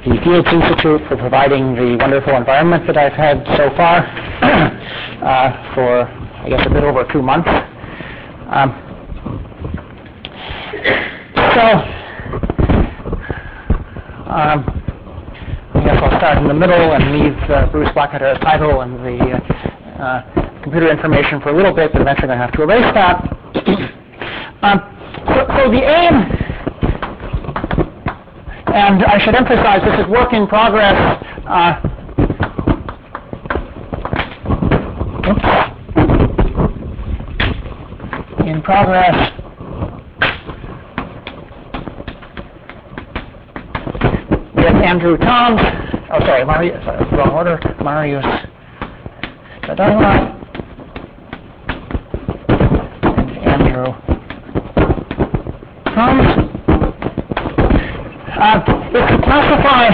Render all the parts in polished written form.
the Fields Institute for providing the wonderful environment that I've had so far for, I guess, a bit over 2 months. I guess I'll start in the middle and leave Bruce Blackadder's title and the computer information for a little bit, but eventually I'm going to have to erase that. So the aim, and I should emphasize this is work in progress. In progress with Andrew Toms. Oh, sorry, Marius. Wrong order. Marius Zadala and Andrew Toms. It's to classify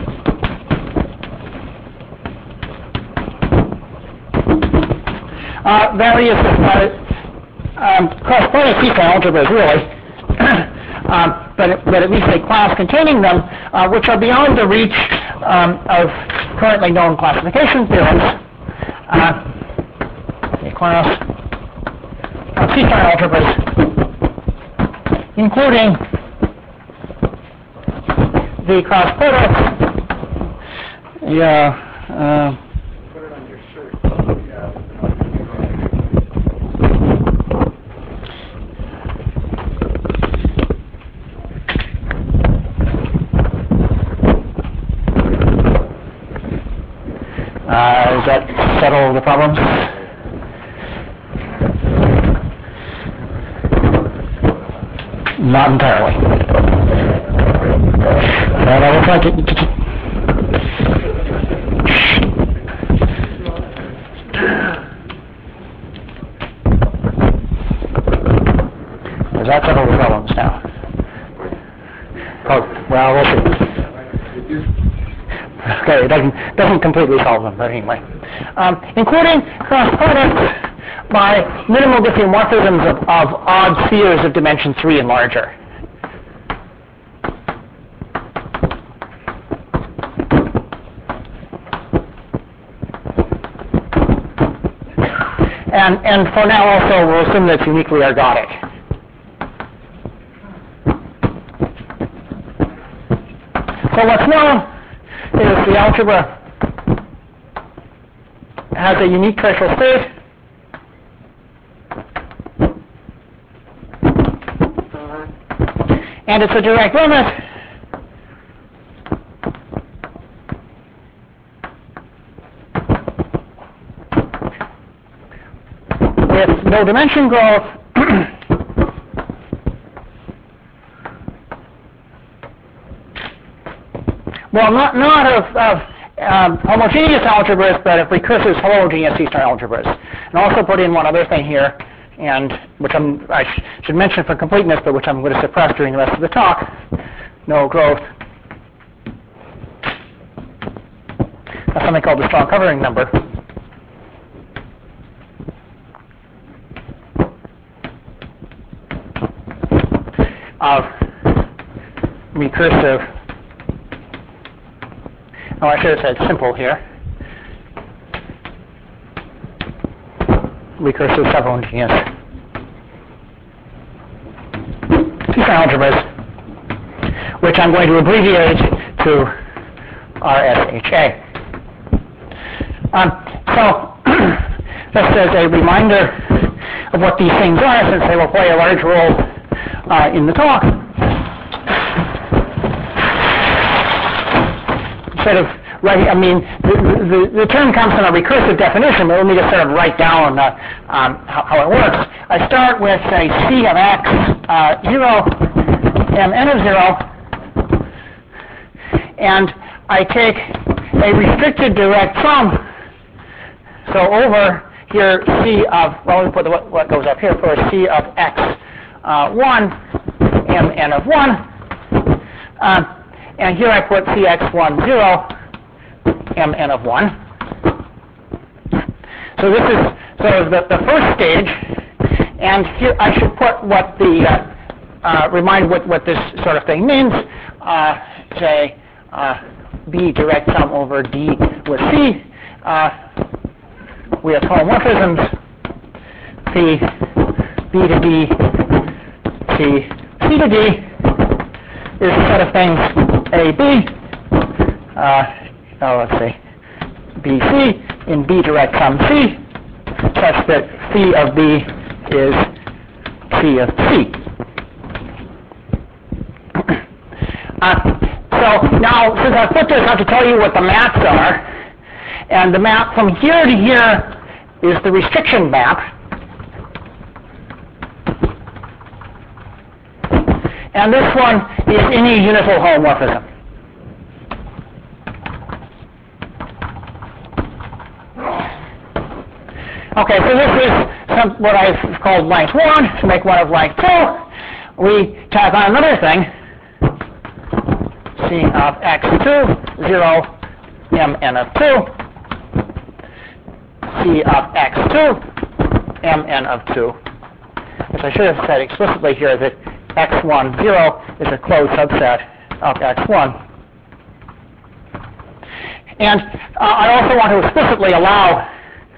various cross-product C-star algebras, really, but at least a class containing them, which are beyond the reach of currently known classification theorems. A class of C-star algebras, including the cross product. Yeah. Put it on your shirt. Does that settle the problems? Not entirely. And I will try to... Does that settle the problems now? Oh, well, we'll see. Okay, it doesn't completely solve them, but anyway. Including cross products by minimal diffeomorphisms of odd spheres of dimension 3 and larger. And for now also we'll assume that it's uniquely ergodic. So what's known is the algebra has a unique tertial state. And it's a direct limit with no dimension growth well, not of homogeneous algebras, but of recursive homogeneous C-star algebras. And also put in one other thing here, and which I should mention for completeness, but which I'm going to suppress during the rest of the talk. No growth. That's something called the strong covering number. Of recursive, I should have said simple here, recursive subhomogeneous C-star algebras, which I'm going to abbreviate to RSHA. So, just as a reminder of what these things are, since they will play a large role in the talk, sort of writing, I mean, the term comes from a recursive definition, but let me just sort of write down how it works. I start with, say, C of x, 0, mn of 0, and I take a restricted direct sum. So over here, C of, well, let me put what goes up here first, C of x, 1, mn of 1, and here I put Cx10, mn of 1. So this is sort of the first stage, and here I should put what the, remind what this sort of thing means. Say, B direct sum over D with C. We have homomorphisms. C, B to D, C to D is a set of things A, B. Let's see, B, C in B direct sum C, such that C of B is C of C. So now, since I put this, I have to tell you what the maps are. And the map from here to here is the restriction map. And this one is any unital homomorphism. Okay, so this is what I've called length 1 to make one of length 2. We tack on another thing. C of x2, 0, mn of 2. C of x2, mn of 2. Which I should have said explicitly here that x1, 0 is a closed subset of x1. And I also want to explicitly allow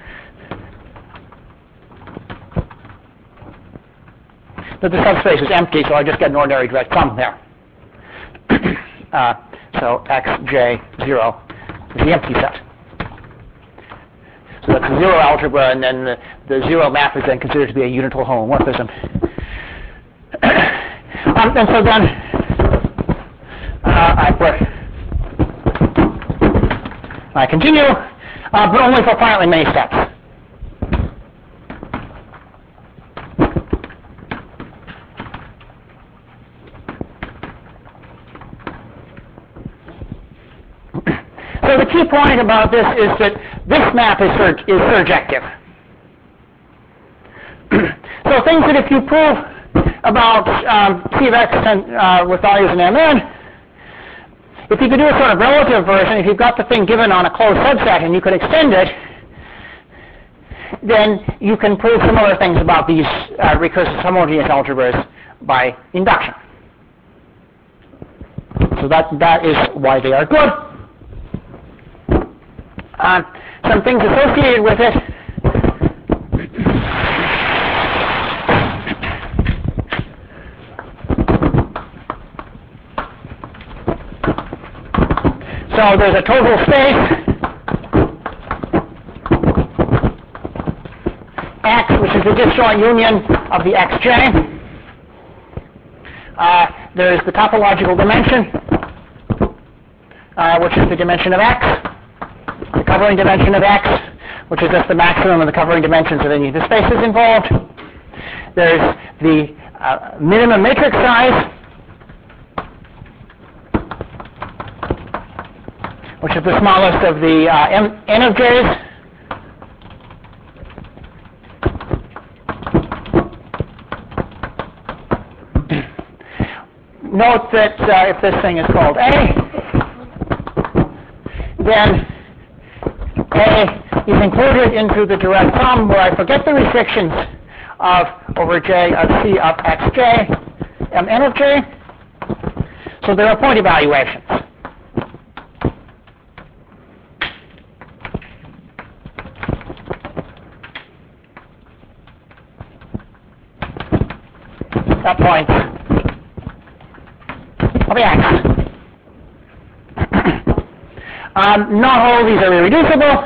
that the subspace is empty, so I just get an ordinary direct sum there. So xj0 is the empty set. So that's a zero algebra, and then the zero map is then considered to be a unital homomorphism. And so then I continue, but only for finitely many steps. So the key point about this is that this map is surjective. So things that if you prove about C of x with values in Mn, if you could do a sort of relative version, if you've got the thing given on a closed subset and you could extend it, then you can prove similar things about these recursive homogeneous algebras by induction. So that is why they are good. Some things associated with it. So there's a total space X, which is the disjoint union of the xj. There's the topological dimension, which is the dimension of X. The covering dimension of X, which is just the maximum of the covering dimensions of any of the spaces involved. There's the minimum matrix size, which is the smallest of the n of j's. Note that if this thing is called A, then A is included into the direct sum where I forget the restrictions of over J of C of xj, Mn of j. So there are point evaluations. At points of X. Not all of these are irreducible.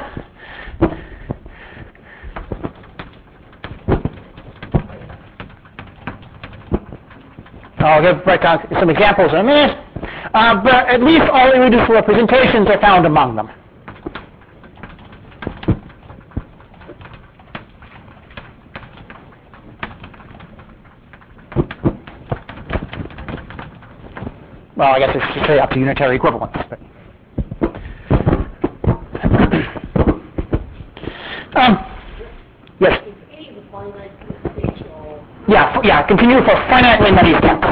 I'll break down some examples in a minute. But at least all irreducible representations are found among them. Well, I guess it's to say up to unitary equivalence. But yes. Yeah. Continue for finitely many steps.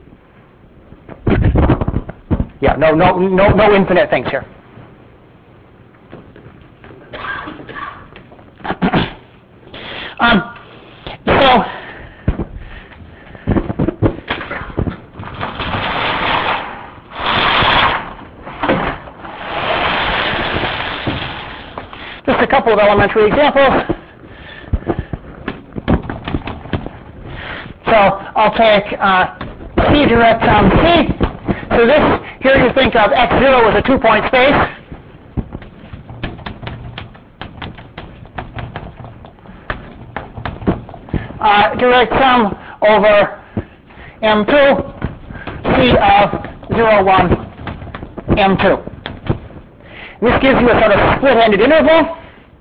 Yeah. No infinite things here. So. just a couple of elementary examples. So I'll take C direct sum C. So this, here you think of x0 as a 2-point space. Direct sum over M2, C of 0, 1, M2. This gives you a sort of split-ended interval.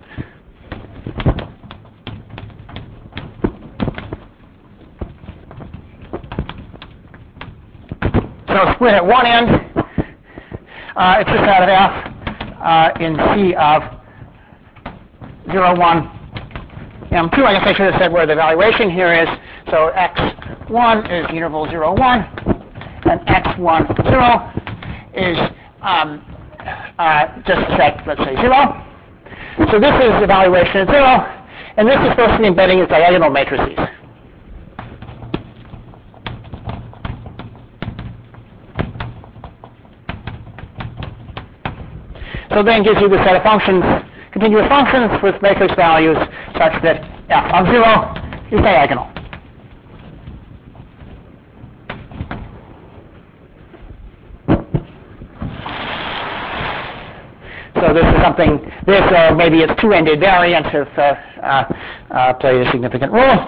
So split at one end, it's just out of F in C of 0, 1, M2. I guess I should have said where the evaluation here is. So x1 is interval 0, 1, and x1, 0 is just set, let's say, 0. So this is evaluation at 0, and this is supposed to be embedding its diagonal matrices. So then gives you the set of functions, continuous functions with matrix values such that f of 0 is diagonal. So this is something, this or maybe its two-ended variant have played a significant role.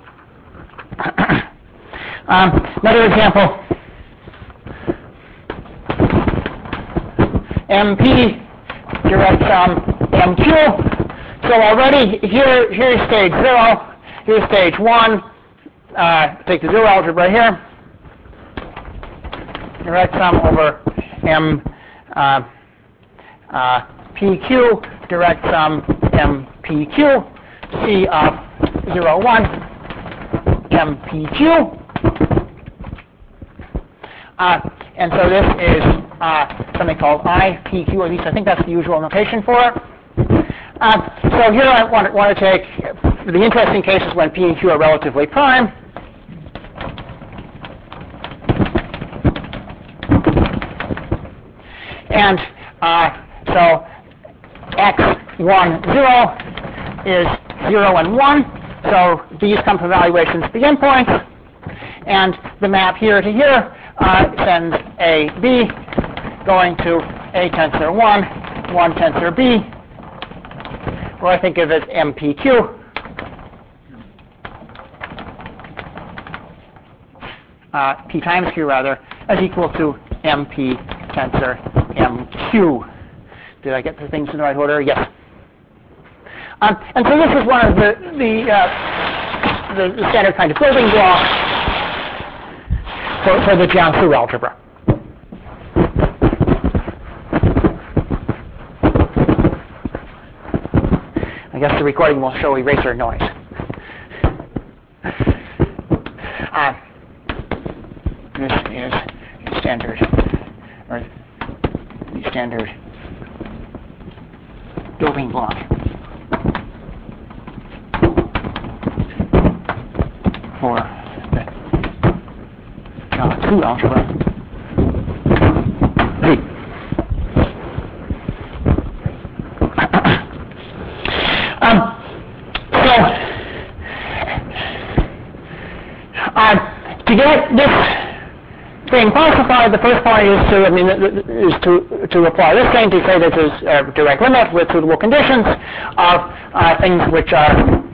Another example, MP direct sum MQ. So already here's stage 0, here's stage 1. Take the 0 algebra here. Direct sum over M PQ, direct sum MPQ, C of 0, 1, MPQ. And so this is something called IPQ, or at least I think that's the usual notation for it. So here I want to take the interesting cases when P and Q are relatively prime. And so x1, 0 is 0 and 1. So these come from evaluations at the endpoints. And the map here to here sends A, B, going to A tensor 1, 1 tensor B, or I think of it as MPQ. P times Q, rather, as equal to MP tensor MQ. Did I get the things in the right order? Yes. And so this is one of the standard kind of building blocks for the Jiangsu algebra. I guess the recording will show eraser noise. This is standard, or the standard building block for the Jiangsu algebra. To get this thing classified, the first point is to apply this thing to say this is a direct limit with suitable conditions of things which are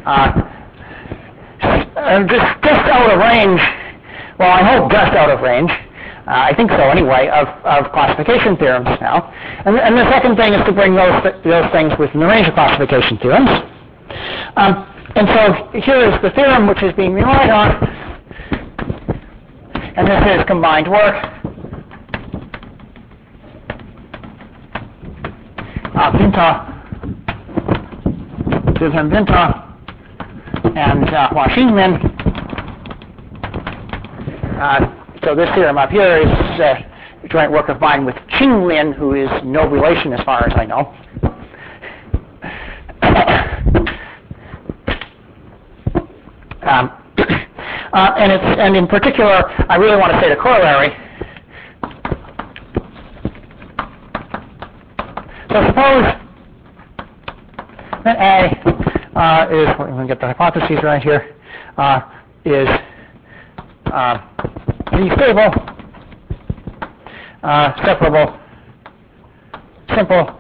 just out of range. Well, I hope just out of range. I think so anyway, of classification theorems now. And the second thing is to bring those things within the range of classification theorems. And so here is the theorem which is being relied on. And this is combined work. Wilhelm Winter, and Hua Xingmin. So this theorem up here is a joint work of mine with Qinglin, who is no relation as far as I know. And in particular, I really want to say the corollary. So suppose then A is, we're going to get the hypotheses right here, is Z-stable, separable, simple,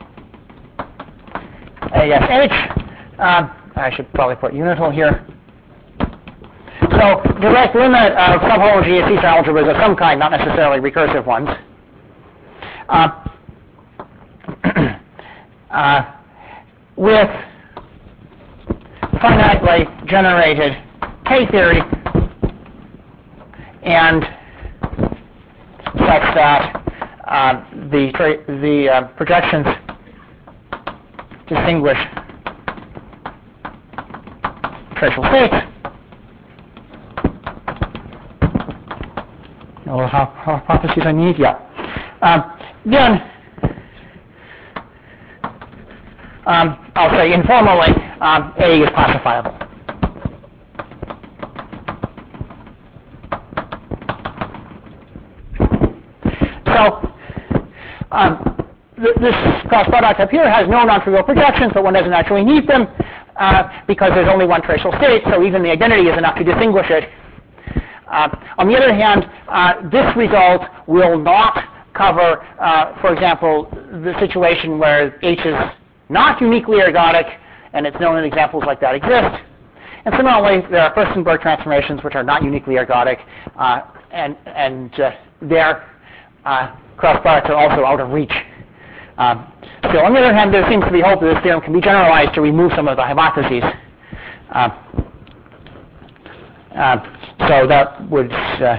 ASH. I should probably put unital here. So direct limit of subhomogeneous C-star algebras of some kind, not necessarily recursive ones. With finitely generated K-theory and such that the projections distinguish tracial states. Or hypotheses I need? Yeah. Then I'll say informally A is classifiable. So this cross product up here has no non-trivial projections, but one doesn't actually need them because there's only one tracial state, so even the identity is enough to distinguish it. On the other hand, this result will not cover, for example, the situation where H is not uniquely ergodic, and it's known that examples like that exist. And similarly, there are Furstenberg transformations which are not uniquely ergodic, and their cross products are also out of reach. So on the other hand, there seems to be hope that this theorem can be generalized to remove some of the hypotheses. So that would,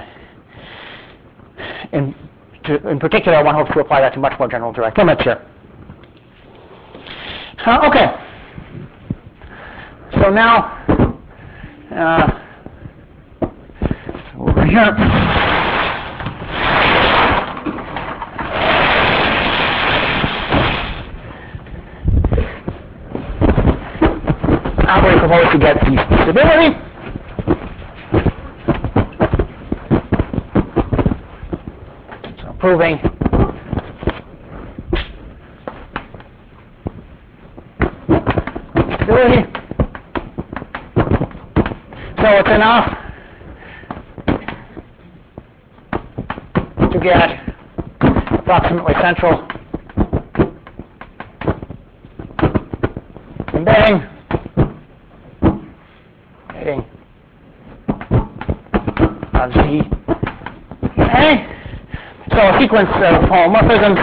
in particular, one hopes to apply that to much more general direct limits here. Okay. So now, over here. Now we propose to get the stability. So proving stability. So it's enough to get approximately central embedding. Of Z. Okay. So a sequence of homomorphisms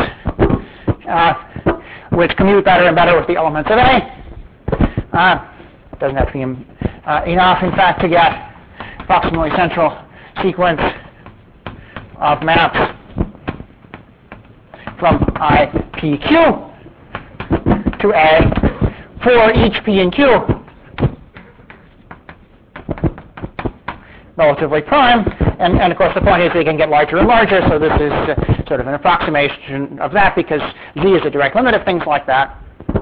which commute better and better with the elements of A. Doesn't have to be enough, in fact, to get approximately central sequence of maps from IPQ to A for each P and Q relatively prime, and of course the point is they can get larger and larger, so this is sort of an approximation of that because Z is a direct limit of things like that.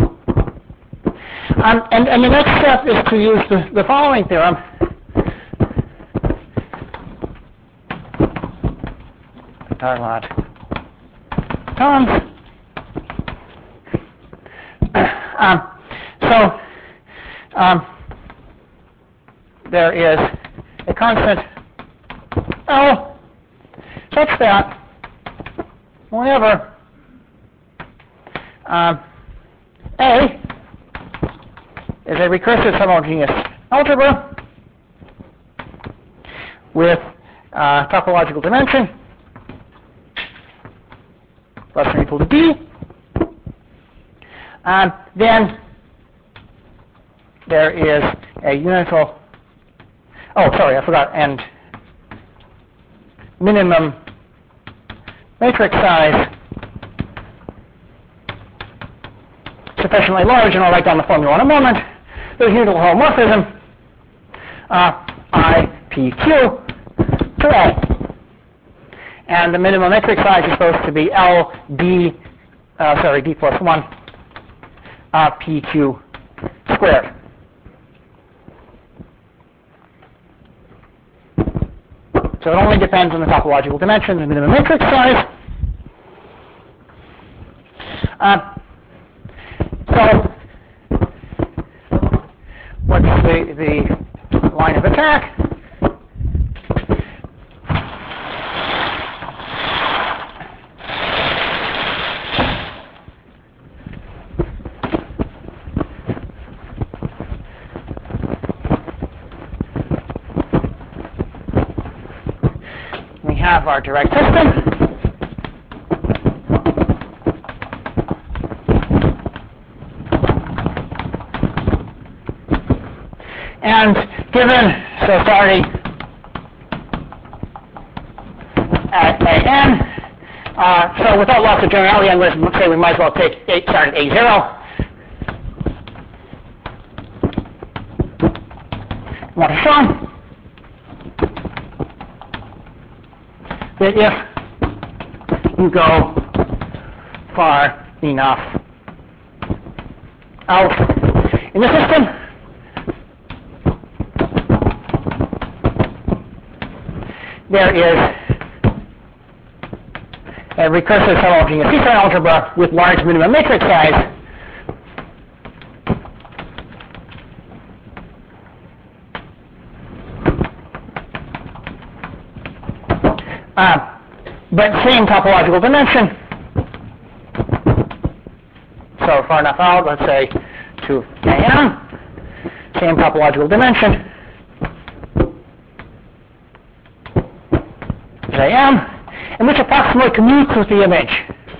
And the next step is to use the following theorem. There is a constant L such that whenever A is a recursive homogeneous algebra with topological dimension less than or equal to D, then there is a unital, and minimum matrix size sufficiently large, and I'll write down the formula in a moment. There's unital homomorphism IPQ to A. And the minimum matrix size is supposed to be D plus 1 PQ squared. So it only depends on the topological dimension, the minimum matrix size. So the line of attack. We have our direct system. And given, so starting at AN, so without loss of generality, I'm going to say we might as well start at A0. What is shown that if you go far enough out in the system, there is a recursive homogeneous C-star algebra with large minimum matrix size but same topological dimension. So far enough out, let's say to AN, same topological dimension as AM, and which approximately commutes with the image.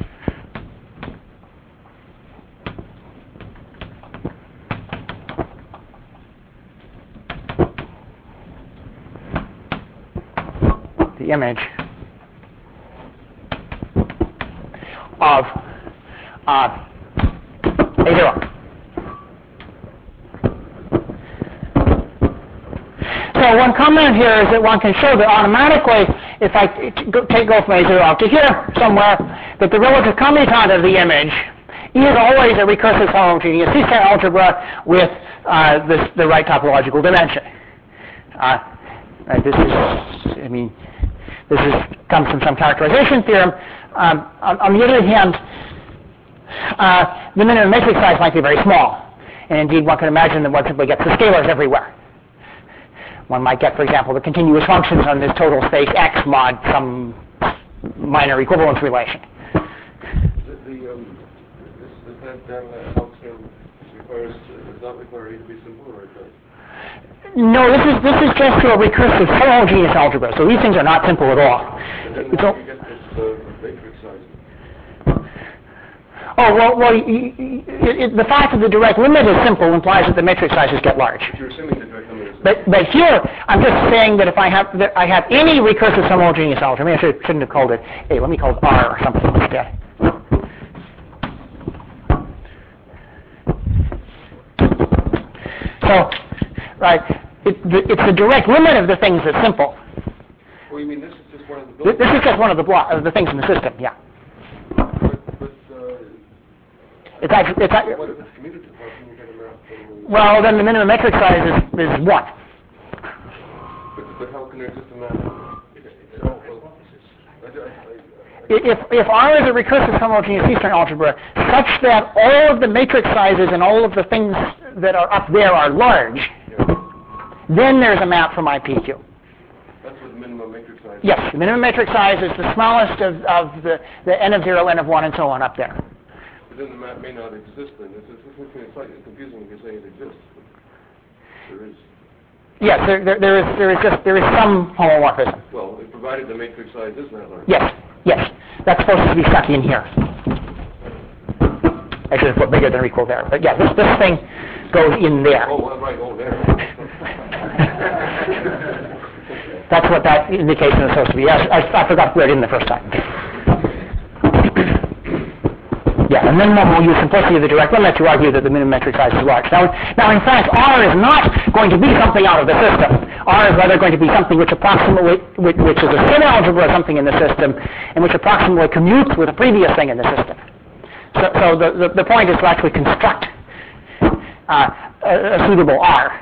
The image of A0. So one comment here is that one can show that automatically, if I go from A0 out to here somewhere, that the relative commutant of the image is always a recursive homogeneous C-star algebra with the right topological dimension. This comes from some characterization theorem. On the other hand, the minimum matrix size might be very small, and indeed one can imagine that one simply gets the scalars everywhere. One might get, for example, the continuous functions on this total space X mod some minor equivalence relation. That outcome does not require E to be simple, right? No, this is just a recursive homogeneous algebra, so these things are not simple at all. And then how do you get this matrix size? Oh, well the fact that the direct limit is simple implies that the matrix sizes get large. But you're assuming the direct limit is simple. But here, I'm just saying that if I have any recursive homogeneous algebra, maybe I shouldn't have called it A, let me call it R or something instead. So, right, it's the direct limit of the things that's simple. Well, you mean this is just one of the buildings? This is just one of the things in the system, yeah. It's actually, what if it's commutative? How can you get a map? Well, then the minimum metric size is 1. But how can there exist a map? If R is a recursive homogeneous C-star algebra such that all of the matrix sizes and all of the things that are up there are large, then there's a map from IPQ. That's what the minimum matrix size is? Yes, the minimum matrix size is the smallest of the n of 0, n of 1, and so on up there. But then the map may not exist then. It's slightly confusing if you say it exists. There is. Yes, there is some homomorphism. Well, provided the matrix size is that large. Yes. That's supposed to be stuck in here. I should have put bigger than or equal there. But yeah, this thing goes in there. Oh, well, right, there. That's what that indication is supposed to be. Yes, I forgot to put it in the first time. Yeah, and then we'll use simplicity of the direct limit to argue that the minimum metric size is large. Now, in fact, R is not going to be something out of the system. R is rather going to be something which is a thin algebra, something in the system, and which approximately commutes with a previous thing in the system. So the point is to actually construct a suitable R.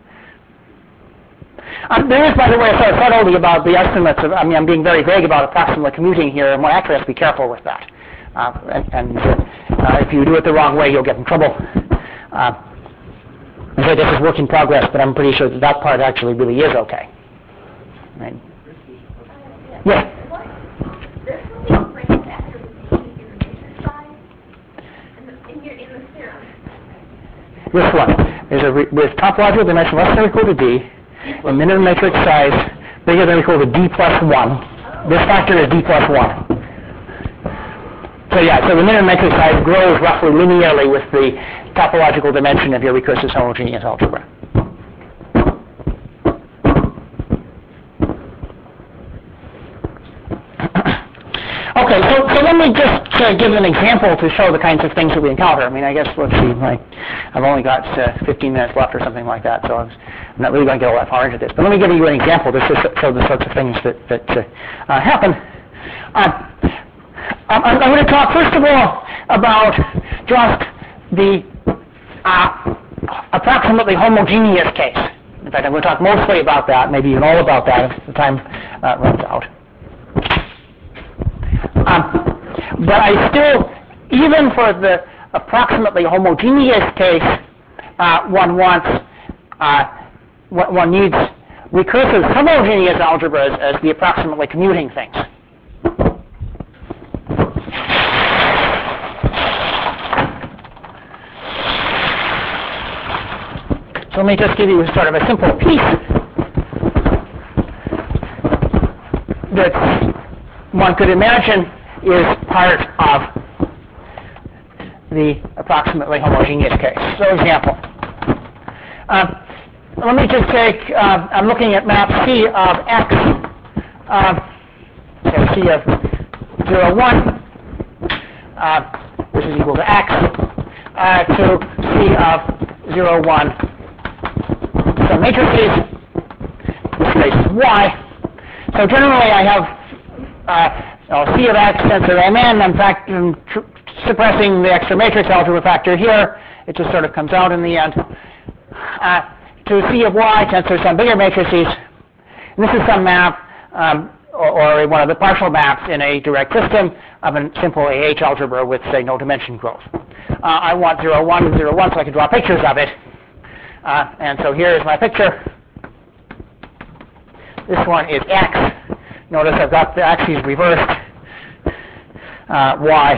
There is, by the way, a sort of subtlety about the estimates of, I'm being very vague about approximately commuting here, and one actually has to be careful with that. If you do it the wrong way, you'll get in trouble. You say this is work in progress, but I'm pretty sure that that part actually really is okay. Right? Yeah. This one is with topological dimension less than or equal to d, a minimum matrix size bigger than or equal to d plus 1. This factor is d plus 1. So yeah, so the minimum matrix size grows roughly linearly with the topological dimension of your recursive homogeneous algebra. Okay, so let me just give an example to show the kinds of things that we encounter. I mean, I guess, let's see, I've only got 15 minutes left or something like that, so I'm not really going to get all that far into this. But let me give you an example just to show the sorts of things that happen. I'm going to talk, first of all, about just the approximately homogeneous case. In fact, I'm going to talk mostly about that, maybe even all about that if the time runs out. But I still, even for the approximately homogeneous case, one needs recursive homogeneous algebras as the approximately commuting things. So let me just give you sort of a simple piece that one could imagine is part of the approximately homogeneous case. So example, let me just take, I'm looking at map C of x, so C of 0, 1, this is equal to x, to C of 0, 1, some matrices, this space is y. So generally I have C of x tensor mn. In fact, I'm suppressing the extra matrix algebra factor here. It just sort of comes out in the end. To C of y tensor some bigger matrices. And this is some map, or one of the partial maps in a direct system of a simple AH algebra with, say, no dimension growth. I want 0, 1, and 0, 1 so I can draw pictures of it. And so here is my picture. This one is x. Notice I've got the axes reversed. Y.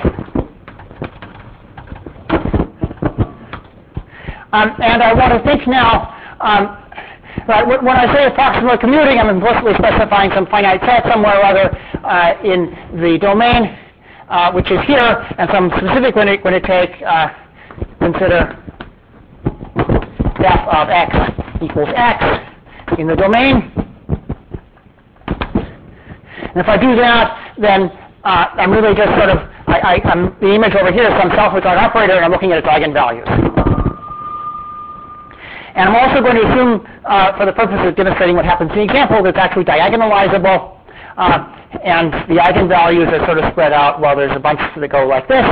And I want to think now, when I say approximately commuting, I'm implicitly specifying some finite set somewhere or other in the domain, which is here, and so I'm specifically going to take, consider f of x equals x in the domain. And if I do that, then I'm really just sort of, the image over here is some self-retard operator, and I'm looking at its eigenvalues. And I'm also going to assume, for the purpose of demonstrating what happens in the example, that's actually diagonalizable, and the eigenvalues are sort of spread out. Well, there's a bunch that go like this,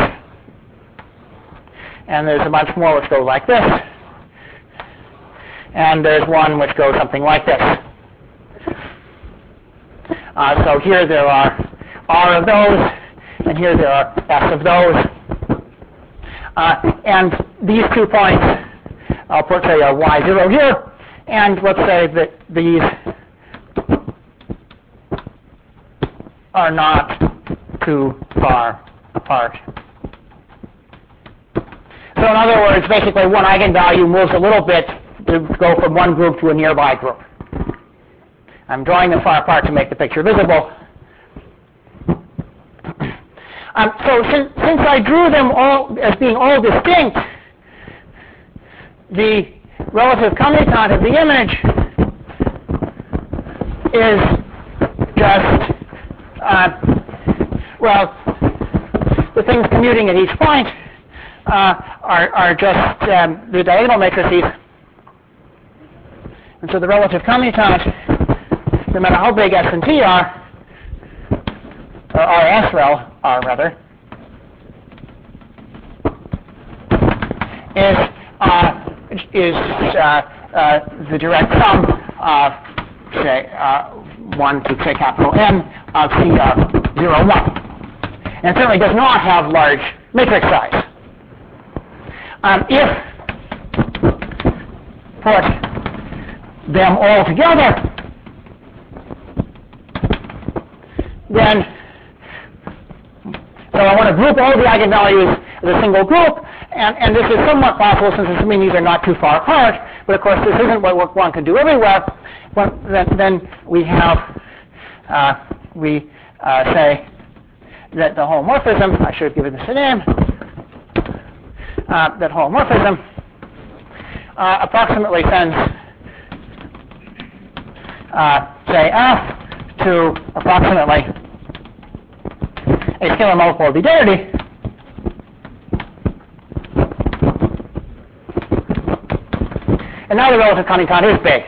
and there's a bunch more which go like this, and there's one which goes something like this. So here there are R of those, and here there are S of those. And these 2 points, I'll put, say, a y0 here, and let's say that these are not too far apart. So in other words, basically one eigenvalue moves a little bit to go from one group to a nearby group. I'm drawing them far apart to make the picture visible. So since I drew them all as being all distinct, the relative commutant of the image is just, well, the things commuting at each point are just the diagonal matrices. And so the relative commutant, no matter how big S and T are, or RS are rather, is the direct sum of, say, 1 to, say, capital N of C of 0, 1. And it certainly does not have large matrix size. If put them all together, then, so I want to group all the eigenvalues as a single group, and this is somewhat possible since assuming these are not too far apart, but of course this isn't what one can do everywhere. But then we have, say that the homomorphism, I should have given this a name, that homomorphism approximately sends, say, F to approximately a scalar multiple of the identity, and now the relative counting count is big.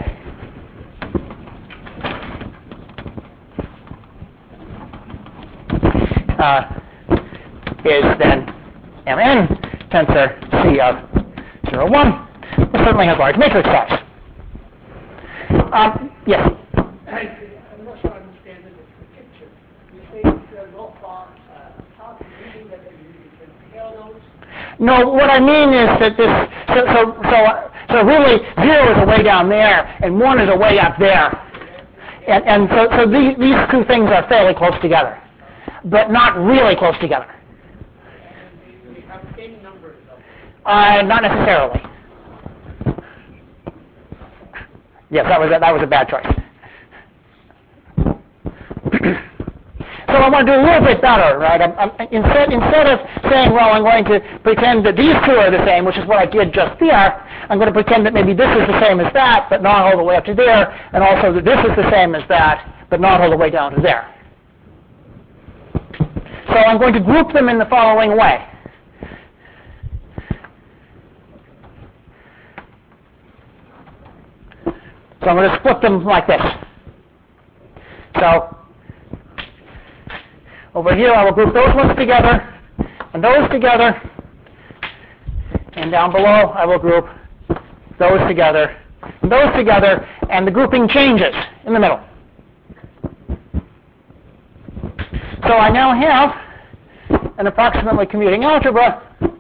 Is then Mn tensor C of 0, 1, which certainly has large matrix size. Yes? I'm not sure I understand the picture. You say it's not far apart, meaning that you can compare those? No, what I mean is that this, so really 0 is a way down there, and 1 is a way up there. And so these two things are fairly close together, but not really close together. And they have the same numbers of Not necessarily. Yes, that was a bad choice. So I want to do a little bit better, right? Instead of saying, well, I'm going to pretend that these two are the same, which is what I did just there, I'm going to pretend that maybe this is the same as that, but not all the way up to there, and also that this is the same as that, but not all the way down to there. So I'm going to group them in the following way. So I'm going to split them like this. So over here I will group those ones together, and those together, and down below I will group those together, and those together, and the grouping changes in the middle. So I now have an approximately commuting algebra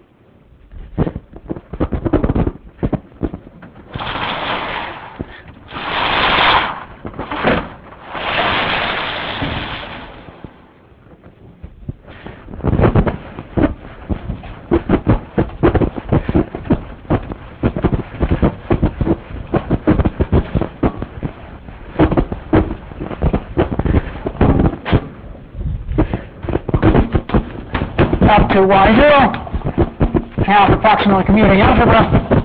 up to y0, have approximately commuting algebra,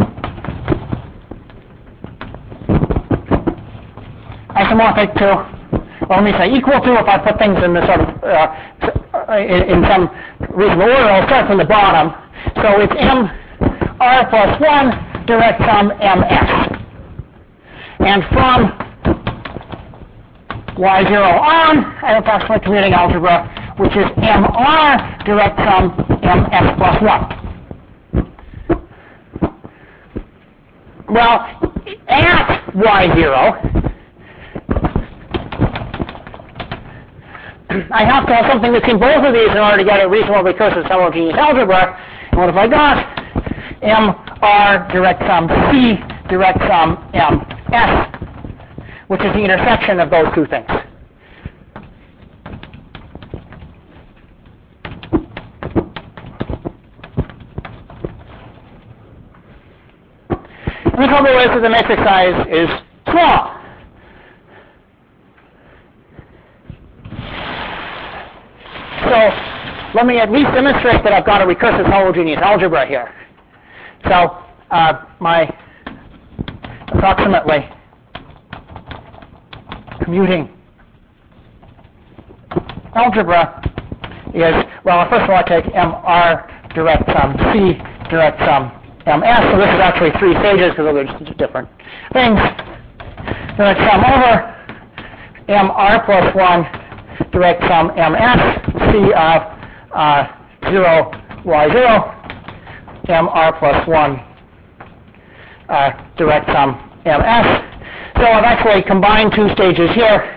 isomorphic to, well, let me say equal to, if I put things in the sort of, in some reasonable order, I'll start from the bottom. So it's mr plus 1 direct sum ms. And from y0 on, I have approximately commuting algebra, which is mr direct sum ms plus 1. Well, at y0, I have to have something that's in both of these in order to get a reasonable recursive homogeneous algebra. And what have I got? mr direct sum c direct sum ms, which is the intersection of those two things. And the trouble is that the matrix size is small. So let me at least demonstrate that I've got a recursive homogeneous algebra here. So my approximately commuting algebra is, well, first of all, I take mr direct sum c direct sum ms. So this is actually three stages because they're just different things. Direct sum over mr plus 1 direct sum ms, c of 0 y0, mr plus 1 direct sum ms. So I've actually combined two stages here.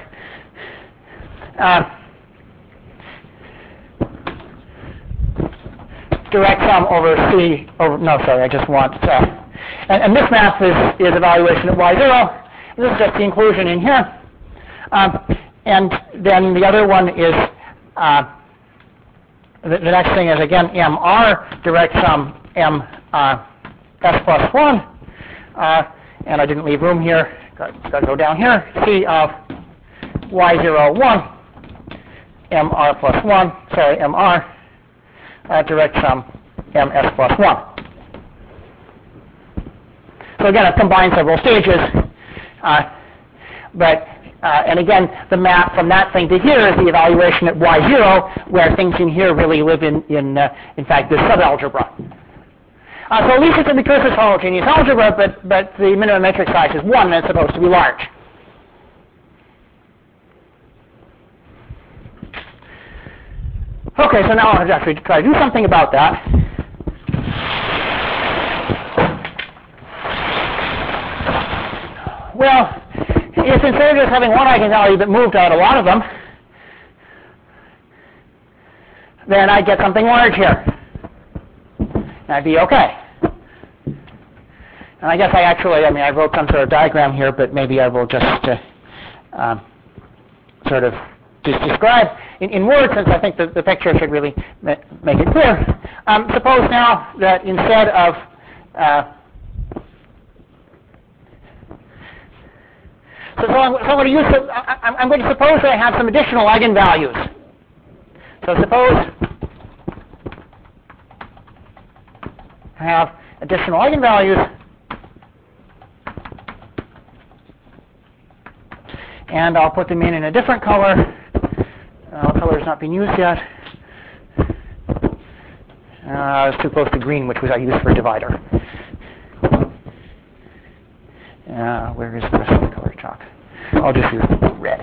direct sum over C over, no, sorry, I just want, and this math is evaluation at y0. This is just the inclusion in here. And then the other one is, the next thing is, again, MR direct sum M S plus 1. And I didn't leave room here. Got to go down here. C of y0, 1. MR plus 1. Sorry, MR direct sum MS plus 1. So again, I've combined several stages. And again, the map from that thing to here is the evaluation at y0, where things in here really live in fact, this subalgebra. So at least it's a recursive homogeneous algebra, but the minimum matrix size is 1, and it's supposed to be large. Okay, so now I'll actually try to do something about that. Well, if instead of just having one eigenvalue that moved out a lot of them, then I'd get something large here. And I'd be okay. And I guess I wrote some sort of diagram here, but maybe I will just sort of just describe in words, since I think the picture should really make it clear. Suppose now that instead of I'm going to suppose that I have some additional eigenvalues. So suppose I have additional eigenvalues, and I'll put them in a different color. Color has not been used yet. It's too close to green, which was I used for a divider. Where is the rest of the color chalk? I'll just use red.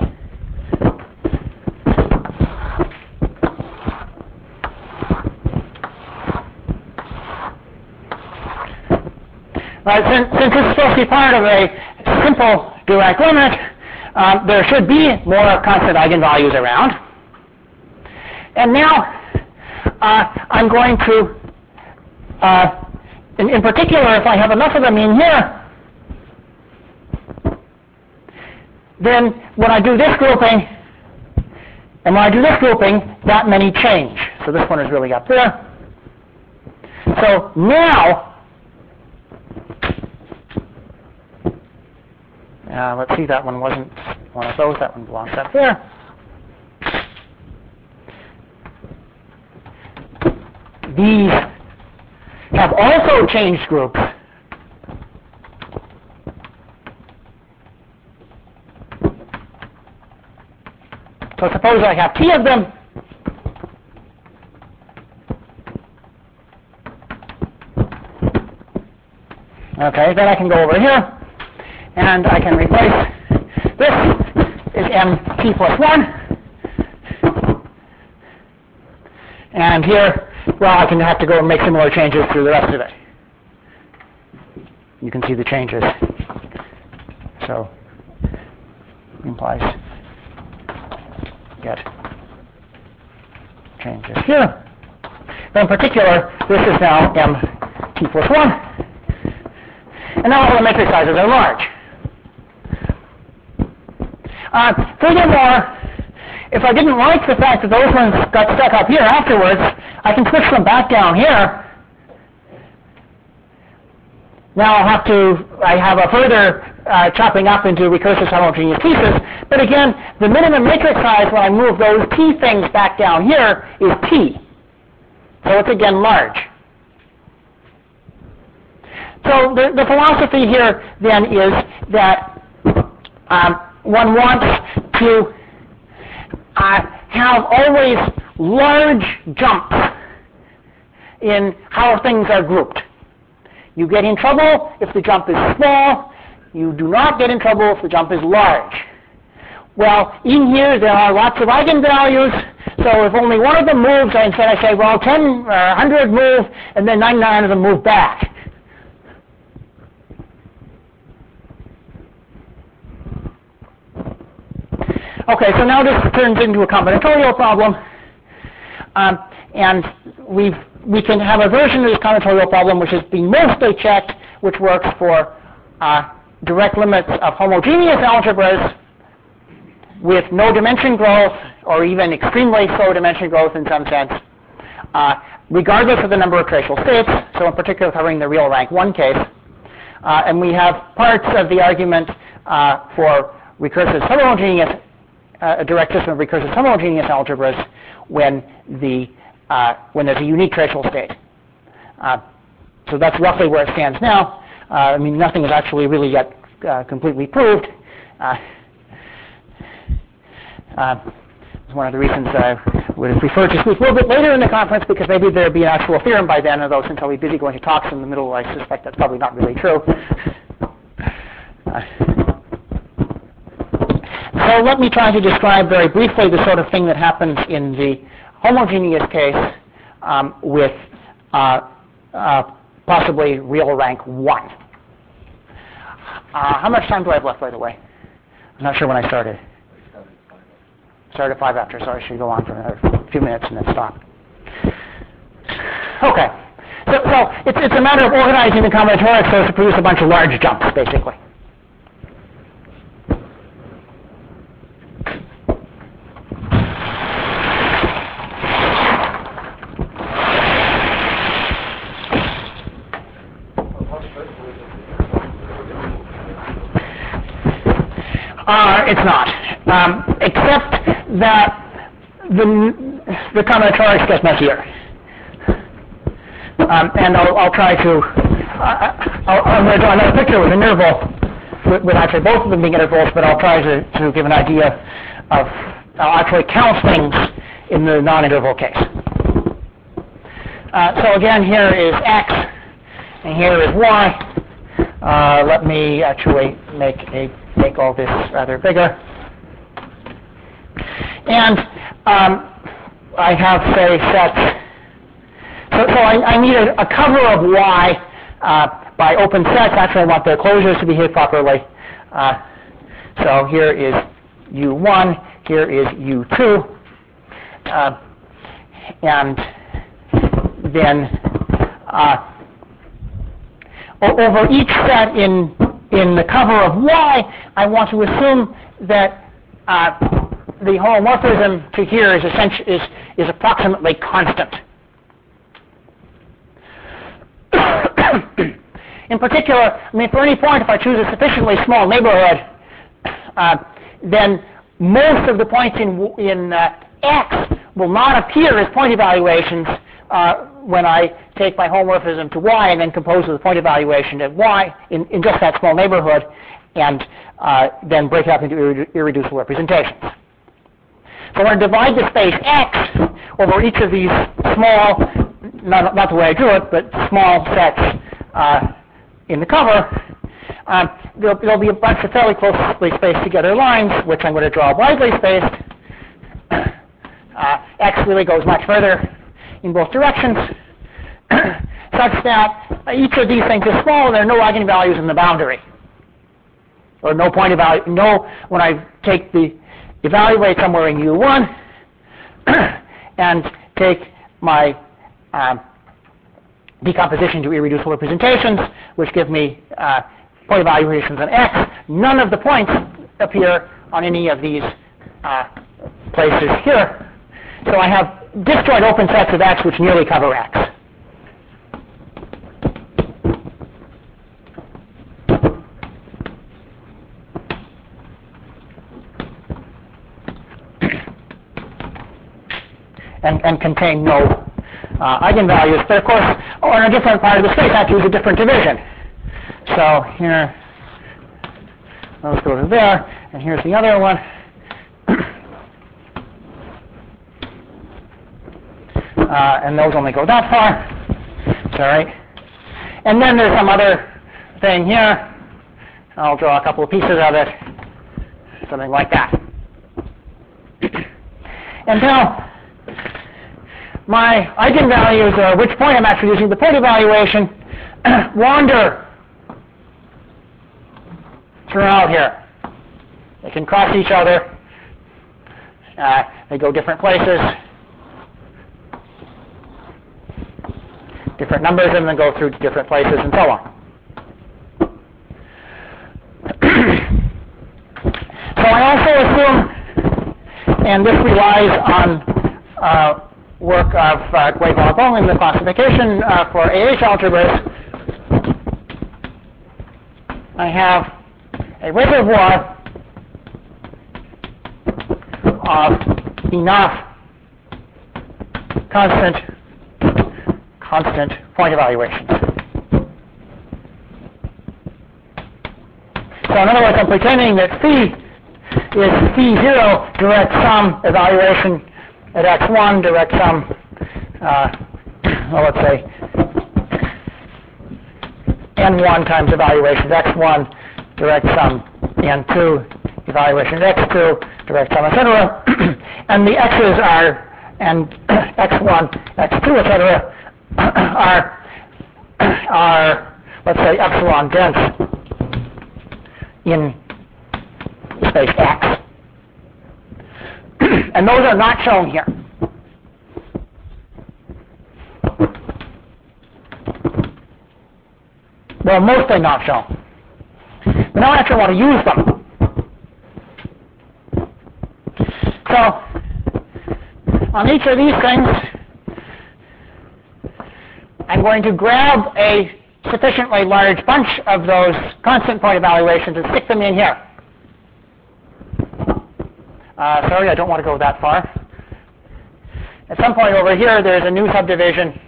Since this is supposed to be part of a simple direct limit, there should be more constant eigenvalues around. And now I'm going to, in particular, if I have enough of them in here, then when I do this grouping, and when I do this grouping, that many change. So this one is really up there. So now, let's see, that one wasn't one of those. That one belongs up there. These have also changed groups. So suppose I have T of them. Okay, then I can go over here, and I can replace this is MT plus 1. And here, well, I can have to go and make similar changes through the rest of it. You can see the changes. So, implies get changes here. But in particular, this is now MT plus 1. And now all the matrix sizes are large. Furthermore, if I didn't like the fact that those ones got stuck up here afterwards, I can switch them back down here. Now I have a further chopping up into recursive homogeneous pieces. But again, the minimum matrix size when I move those T things back down here is T. So it's again large. So the philosophy here then is that one wants to have always large jumps in how things are grouped. You get in trouble if the jump is small. You do not get in trouble if the jump is large. Well, in here there are lots of eigenvalues, so if only one of them moves, instead I say, well, 10 or 100 move, and then 99 of them move back. Okay, so now this turns into a combinatorial problem, and we've we can have a version of this combinatorial problem which is being mostly checked, which works for direct limits of homogeneous algebras with no dimension growth, or even extremely slow dimension growth in some sense, regardless of the number of tracial states, so in particular covering the real rank 1 case. And we have parts of the argument for recursive subhomogeneous, a direct system of recursive subhomogeneous algebras when there's a unique tracial state. So that's roughly where it stands now. I mean, nothing is actually really yet completely proved. It's one of the reasons I would have preferred to speak a little bit later in the conference, because maybe there'd be an actual theorem by then, although since I'll be busy going to talks in the middle, I suspect that's probably not really true. So let me try to describe very briefly the sort of thing that happens in the homogeneous case with possibly real rank 1. How much time do I have left, by the way? I'm not sure when I started. Start at 5 after, so I should go on for another few minutes and then stop. Okay. So it's a matter of organizing the combinatorics so as to produce a bunch of large jumps, basically. It's not, except that the combinatorics get messier. And I'll try to, I'm going to draw another picture with an interval, with actually both of them being intervals, but I'll try to give an idea of, I'll actually count things in the non-interval case. So again, here is x, and here is y. Let me actually make all this rather bigger. And I have, say, sets. So I need a cover of y by open sets. Actually, I want the closures to behave properly. So here is U1, here is U2. And then over each set in the cover of y, I want to assume that the homomorphism to here is approximately constant. In particular, I mean, for any point, if I choose a sufficiently small neighborhood, then most of the points in X will not appear as point evaluations when I take my homomorphism to Y and then compose with the point evaluation at Y in just that small neighborhood, and then break it up into irreducible representations. So I want to divide the space X over each of these small, not the way I drew it, but small sets in the cover. There'll be a bunch of fairly closely spaced together lines, which I'm going to draw widely spaced. X really goes much further in both directions, such that each of these things is small and there are no eigenvalues in the boundary. Or no point when I take evaluate somewhere in U1 and take my decomposition to irreducible representations, which give me point evaluations on X, none of the points appear on any of these places here. So I have disjoint open sets of X which nearly cover X. And contain no eigenvalues. But of course, on a different part of the space, I have to use a different division. So here, those go to there, and here's the other one. And those only go that far. Sorry. And then there's some other thing here. I'll draw a couple of pieces of it. Something like that. And now, my eigenvalues, or which point I'm actually using the point evaluation, wander throughout here. They can cross each other. They go different places. different numbers and then go through to different places and so on. So I also assume, and this relies on work of Gui-Guangdong in the classification for AH algebras, I have a reservoir of enough constant point evaluations. So in other words, I'm pretending that phi is phi0 direct sum evaluation at x1, direct sum, well, let's say n1 times evaluation at x1, direct sum n2, evaluation at x2, direct sum, etc. And the x's are, and x1, x2, etc. are, let's say, epsilon dense in space X. And those are not shown here. Well, mostly not shown. But now I actually want to use them. So, on each of these things, I'm going to grab a sufficiently large bunch of those constant point evaluations and stick them in here. Sorry, I don't want to go that far. At some point over here, there's a new subdivision.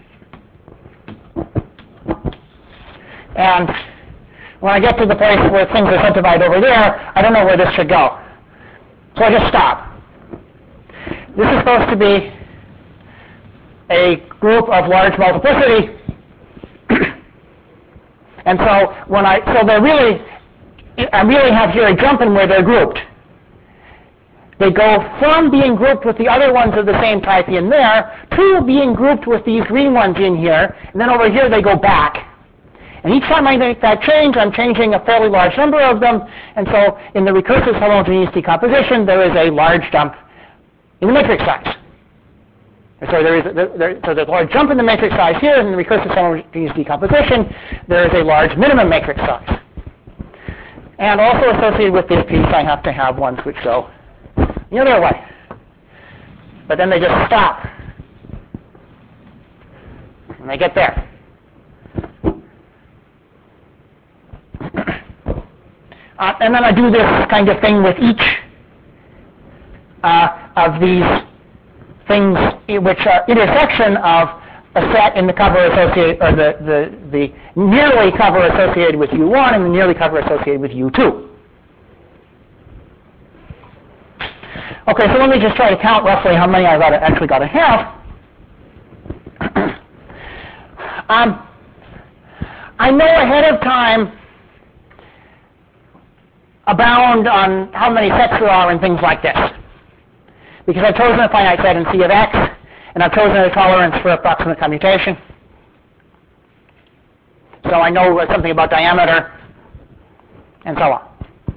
And when I get to the place where things are subdivided over there, I don't know where this should go. So I just stop. This is supposed to be a group of large multiplicity. And so when I really have here a jump in where they're grouped. They go from being grouped with the other ones of the same type in there to being grouped with these green ones in here, and then over here they go back. And each time I make that change, I'm changing a fairly large number of them, and so in the recursive homogeneous decomposition, there is a large jump in the matrix size. So there's a large jump in the matrix size here, and in the recursive homogeneous decomposition, there is a large minimum matrix size. And also associated with this piece, I have to have ones which go the other way. But then they just stop. And they get there. And then I do this kind of thing with each of these things which are intersection of a set in the cover associated, or the nearly cover associated with U1 and the nearly cover associated with U2. Okay, so let me just try to count roughly how many I've actually got to have. I know ahead of time a bound on how many sets there are and things like this, because I've chosen a finite set in C of x, and I've chosen a tolerance for approximate commutation. So I know something about diameter, and so on.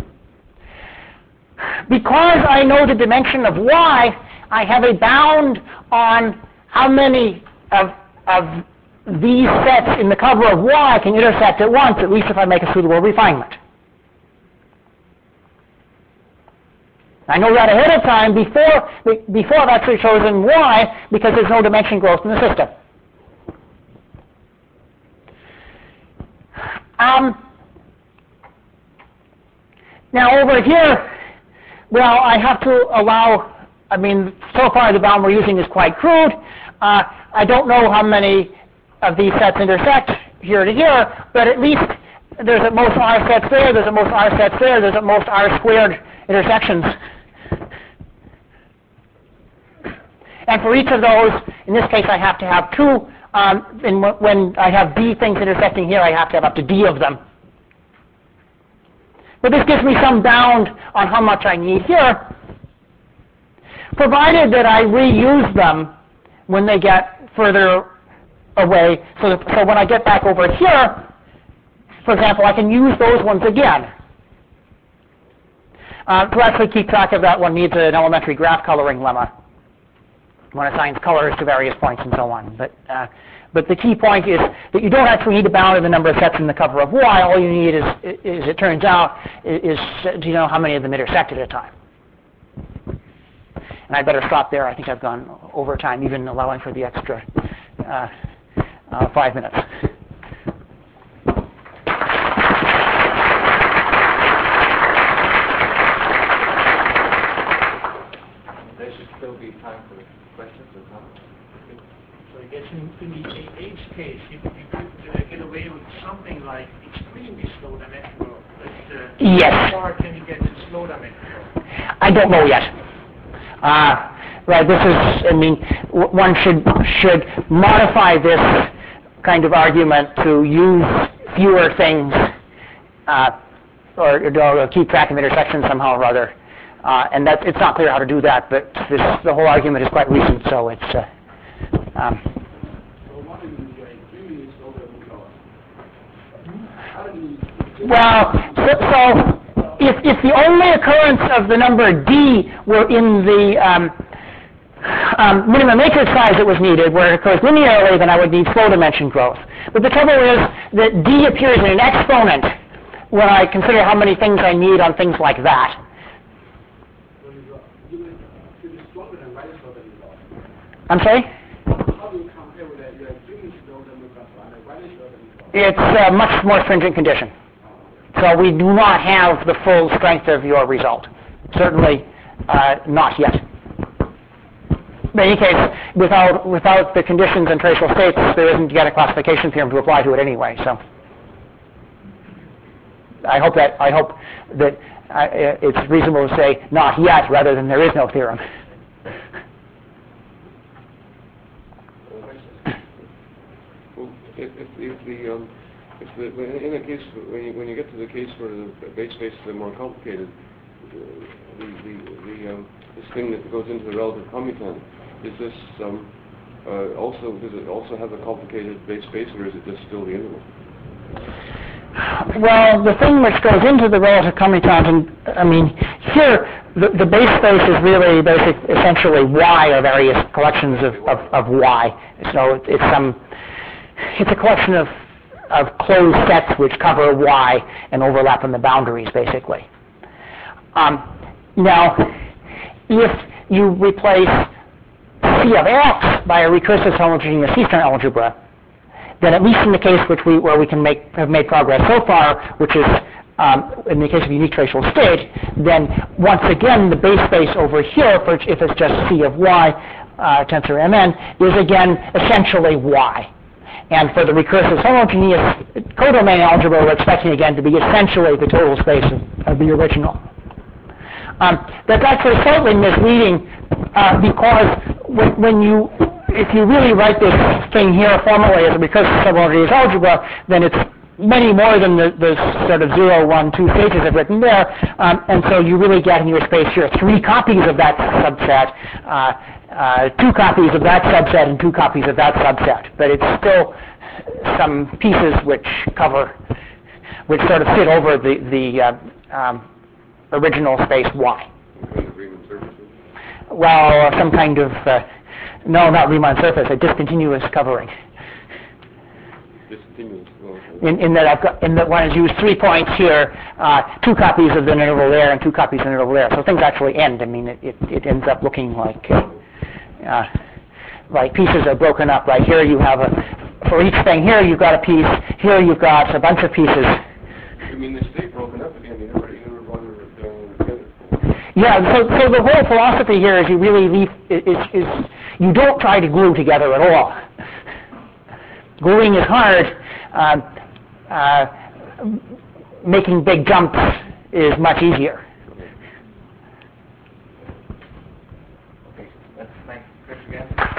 Because I know the dimension of y, I have a bound on how many of these sets in the cover of y can intersect at once, at least if I make a suitable refinement. I know that ahead of time before I've actually chosen y, because there's no dimension growth in the system. Now over here, well, I have to allow, so far the bound we're using is quite crude. I don't know how many of these sets intersect here to here, but at least there's at most r sets there, there's at most r sets there, there's at most r squared intersections. And for each of those, in this case I have to have two, and when I have d things intersecting here, I have to have up to d of them. But this gives me some bound on how much I need here, provided that I reuse them when they get further away. So when I get back over here, for example, I can use those ones again. To actually keep track of that, one needs an elementary graph coloring lemma. One assigns colors to various points and so on. But But the key point is that you don't actually need to bound the number of sets in the cover of Y. All you need is it turns out, is to know how many of them intersect at a time. And I'd better stop there. I think I've gone over time, even allowing for the extra 5 minutes. There should still be time for questions or comments. So I guess in the H case, you could get away with something like extremely slow dimensional. But Yes. how far can you get to slow dimensional? I don't know yet. Right, this is, I mean, one should modify this kind of argument to use fewer things or keep track of intersections somehow or other. And that it's not clear how to do that, but the whole argument is quite recent, so it's... So what do you extremely slow dimensional? How do you... Well, so if the only occurrence of the number D were in the minimum matrix size that was needed, where it occurs linearly, then I would need slow dimension growth. But the trouble is that D appears in an exponent when I consider how many things I need on things like that. I'm sorry? How do you compare with that? You're extremely slow dimensional. It's a much more stringent condition. So we do not have the full strength of your result. Certainly not yet. In any case, without the conditions and tracial states, there isn't yet a classification theorem to apply to it anyway. So I hope that it's reasonable to say not yet rather than there is no theorem. In a case when you get to the case where the base spaces are more complicated, this thing that goes into the relative commutant, is this does it also have a complicated base space, or is it just still the interval? Well, the thing which goes into the relative commutant, and I mean, here the base space is really essentially Y, or various collections of Y. So it's a collection of closed sets which cover Y and overlap on the boundaries, basically. Now, if you replace C of X by a recursive homogeneous C-star algebra, then at least in the case where we have made progress so far, which is in the case of unique tracial state, then once again the base space over here, if it's just C of Y, tensor Mn, is again essentially Y. And for the recursive homogeneous codomain algebra, we're expecting again to be essentially the total space of the original. That's actually slightly misleading because if you really write this thing here formally as a recursive homogeneous algebra, then it's many more than the sort of 0, 1, 2 stages I've written there, and so you really get in your space here 3 copies of that subset, 2 copies of that subset, and 2 copies of that subset. But it's still some pieces which sort of fit over the original space Y. Well, some kind of, no, not Riemann surface, a discontinuous covering. Discontinuous. In that one has used 3 points here, 2 copies of the interval there, and 2 copies of the interval there. So things actually end. I mean, it ends up looking like pieces are broken up. Right here, you have for each thing here, you've got a piece. Here, you've got a bunch of pieces. I mean, they stay broken up again. You never bother together. Yeah. So the whole philosophy here is you really you don't try to glue together at all. Gluing is hard. Making big jumps is much easier. Okay, let's thank Chris again.